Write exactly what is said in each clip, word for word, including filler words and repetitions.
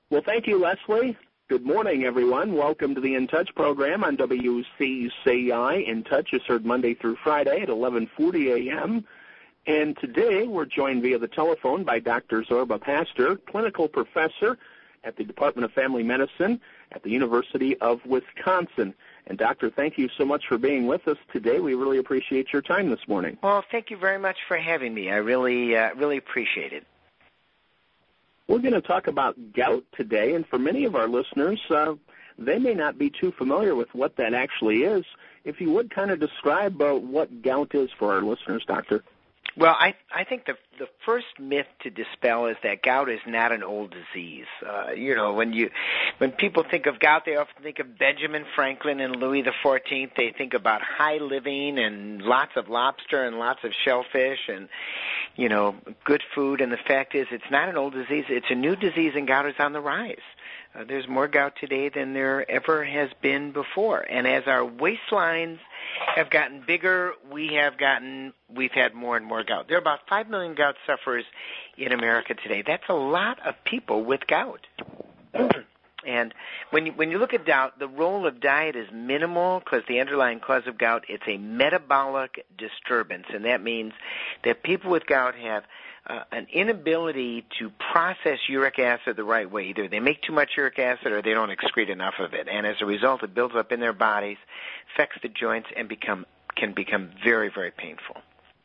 Well, thank you, Leslie. Good morning, everyone. Welcome to the In Touch program on W C C I. In Touch is heard Monday through Friday at eleven forty a.m. And today we're joined via the telephone by Doctor Zorba Pastor, clinical professor at the Department of Family Medicine at the University of Wisconsin. And, Doctor, thank you so much for being with us today. We really appreciate your time this morning. Well, thank you very much for having me. I really, uh, really appreciate it. We're going to talk about gout today, and for many of our listeners, uh, they may not be too familiar with what that actually is. If you would kind of describe uh, what gout is for our listeners, Doctor. Well, I I think the the first myth to dispel is that gout is not an old disease. Uh, you know, when you when people think of gout, they often think of Benjamin Franklin and Louis the fourteenth. They think about high living and lots of lobster and lots of shellfish and, you know, good food. And the fact is, it's not an old disease. It's a new disease, and gout is on the rise. Uh, there's more gout today than there ever has been before. And as our waistlines have gotten bigger, we have gotten, we've had more and more gout. There are about five million gout sufferers in America today. That's a lot of people with gout. And when you, when you look at gout, the role of diet is minimal because the underlying cause of gout, it's a metabolic disturbance. And that means that people with gout have Uh, an inability to process uric acid the right way. Either they make too much uric acid or they don't excrete enough of it. And as a result, it builds up in their bodies, affects the joints, and become can become very, very painful.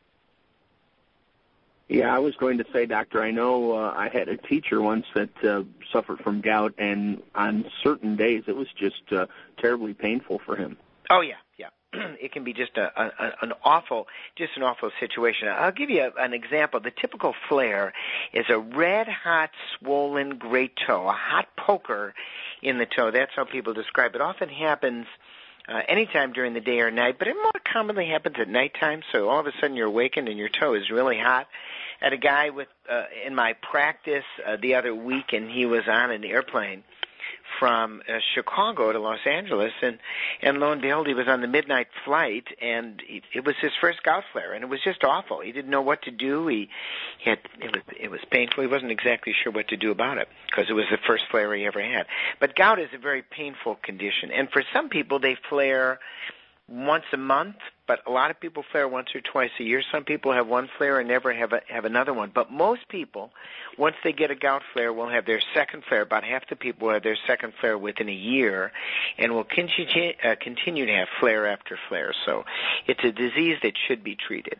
Yeah, I was going to say, Doctor, I know uh, I had a teacher once that uh, suffered from gout, and on certain days it was just uh, terribly painful for him. Oh, yeah, yeah. It can be just a, a, an awful, just an awful situation. I'll give you a, an example. The typical flare is a red-hot, swollen great toe, a hot poker in the toe. That's how people describe it. It often happens uh, anytime during the day or night, but it more commonly happens at nighttime. So all of a sudden you're awakened and your toe is really hot. I had a guy with uh, in my practice uh, the other week, and he was on an airplane from uh, Chicago to Los Angeles, and, and lo and behold, he was on the midnight flight, and he, it was his first gout flare, and it was just awful. He didn't know what to do. He, he had it was it was painful. He wasn't exactly sure what to do about it because it was the first flare he ever had. But gout is a very painful condition, and for some people, they flare once a month, but a lot of people flare once or twice a year. Some people have one flare and never have a, have another one. But most people, once they get a gout flare, will have their second flare. About half the people will have their second flare within a year and will continue, uh, continue to have flare after flare. So it's a disease that should be treated.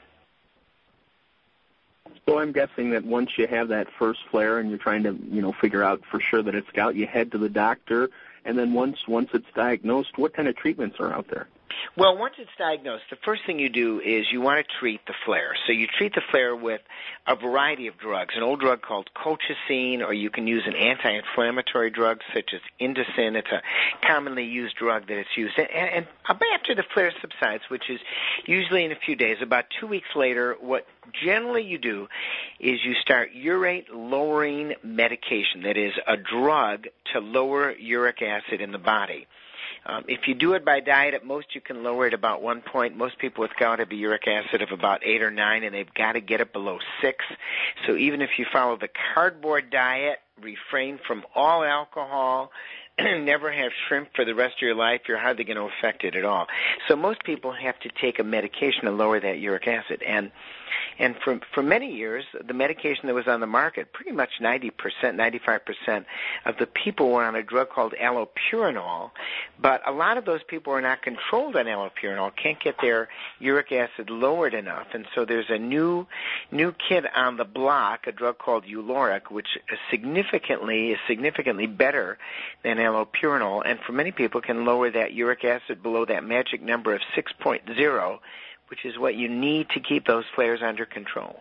So I'm guessing that once you have that first flare and you're trying to, you know, figure out for sure that it's gout, you head to the doctor, and then once once it's diagnosed, what kind of treatments are out there? Well, once it's diagnosed, the first thing you do is you want to treat the flare. So you treat the flare with a variety of drugs, an old drug called colchicine, or you can use an anti-inflammatory drug such as Indocin. It's a commonly used drug that it's used. And, and after the flare subsides, which is usually in a few days, about two weeks later, what generally you do is you start urate-lowering medication, that is a drug to lower uric acid in the body. Um, if you do it by diet, at most you can lower it about one point. Most people with gout have a uric acid of about eight or nine, and they've got to get it below six. So even if you follow the cardboard diet, refrain from all alcohol, never have shrimp for the rest of your life, you're hardly going to affect it at all. So most people have to take a medication to lower that uric acid. And and for for many years, the medication that was on the market, pretty much ninety percent, ninety-five percent of the people were on a drug called allopurinol. But a lot of those people are not controlled on allopurinol, can't get their uric acid lowered enough. And so there's a new new kid on the block, a drug called Uloric, which is significantly is significantly better than allopurinol, and for many people can lower that uric acid below that magic number of six point zero, which is what you need to keep those flares under control.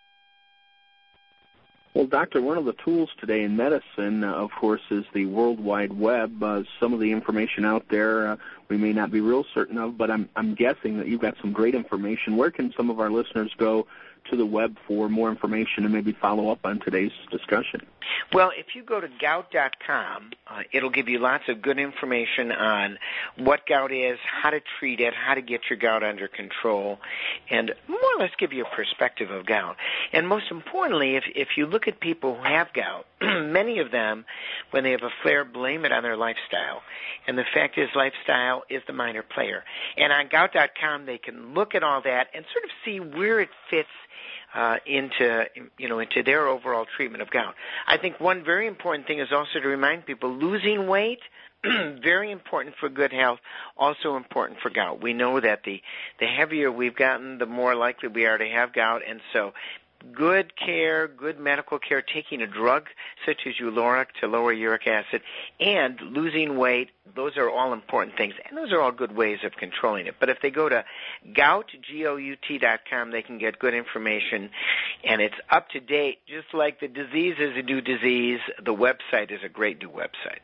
Well, Doctor, one of the tools today in medicine, uh, of course, is the World Wide Web. Uh, some of the information out there uh, we may not be real certain of, but I'm, I'm guessing that you've got some great information. Where can some of our listeners go to the web for more information and maybe follow up on today's discussion? Well, if you go to gout dot com, uh, it'll give you lots of good information on what gout is, how to treat it, how to get your gout under control, and more or less give you a perspective of gout. And most importantly, if if you look at people who have gout, many of them, when they have a flare, blame it on their lifestyle. And the fact is, lifestyle is the minor player. And on gout dot com, they can look at all that and sort of see where it fits uh, into, you know, into their overall treatment of gout. I think one very important thing is also to remind people losing weight, very important for good health, also important for gout. We know that the, the heavier we've gotten, the more likely we are to have gout, and so good care, good medical care, taking a drug such as Uloric to lower uric acid, and losing weight, those are all important things, and those are all good ways of controlling it. But if they go to gout, G O U T dot com, they can get good information, and it's up to date. Just like the disease is a new disease, the website is a great new website.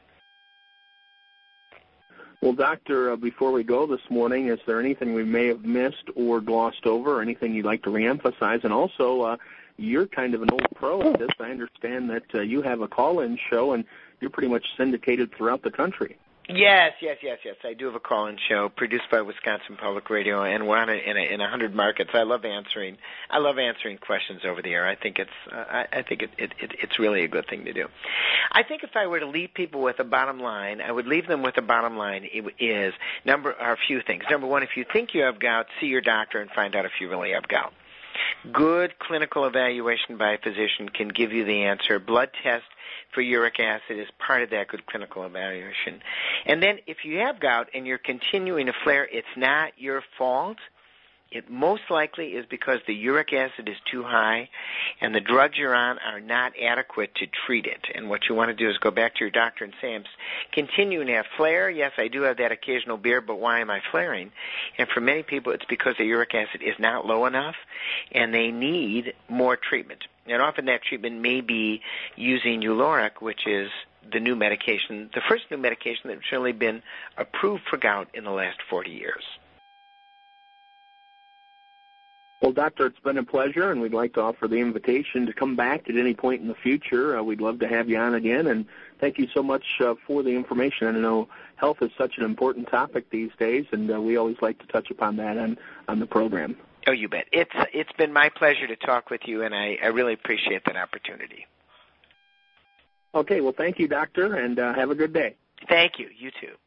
Well, Doctor, uh, before we go this morning, is there anything we may have missed or glossed over, or anything you'd like to reemphasize? And also, uh, you're kind of an old pro at this. I understand that uh, you have a call-in show, and you're pretty much syndicated throughout the country. Yes, yes, yes, yes. I do have a call-in show produced by Wisconsin Public Radio, and we're on a, in a in a hundred markets. I love answering. I love answering questions over the air. I think it's uh, I, I think it, it, it it's really a good thing to do. I think if I were to leave people with a bottom line, I would leave them with a bottom line. It is number are a few things. Number one, if you think you have gout, see your doctor and find out if you really have gout. Good clinical evaluation by a physician can give you the answer. Blood test for uric acid is part of that good clinical evaluation. And then if you have gout and you're continuing to flare, it's not your fault. It most likely is because the uric acid is too high and the drugs you're on are not adequate to treat it. And what you want to do is go back to your doctor and say, I'm continuing to have flare. Yes, I do have that occasional beer, but why am I flaring? And for many people, it's because the uric acid is not low enough and they need more treatment. And often that treatment may be using Uloric, which is the new medication, the first new medication that's really been approved for gout in the last forty years. Well, Doctor, it's been a pleasure, and we'd like to offer the invitation to come back at any point in the future. Uh, we'd love to have you on again, and thank you so much uh, for the information. I know health is such an important topic these days, and uh, we always like to touch upon that on, on the program. Oh, you bet. It's It's been my pleasure to talk with you, and I, I really appreciate that opportunity. Okay, well, thank you, Doctor, and uh, have a good day. Thank you. You too.